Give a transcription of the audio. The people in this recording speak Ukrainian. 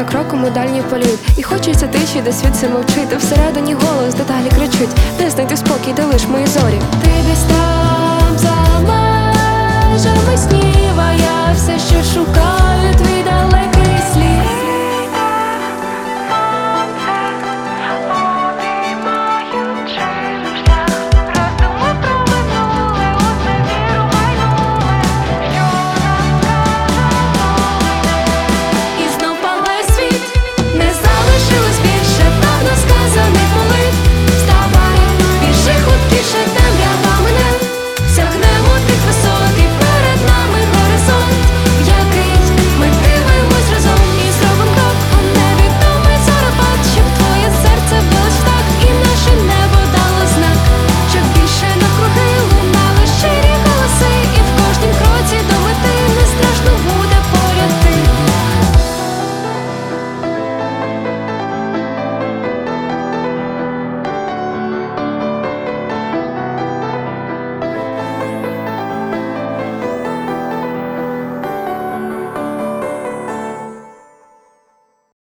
за кроком у дальній політ. І хочеться тиші, де світ все мовчить, а всередині голос деталі кричить: де знайти спокій, де лиш мої зорі. Ти десь там за межами снів, а я все ще шукаю твій далекий слід.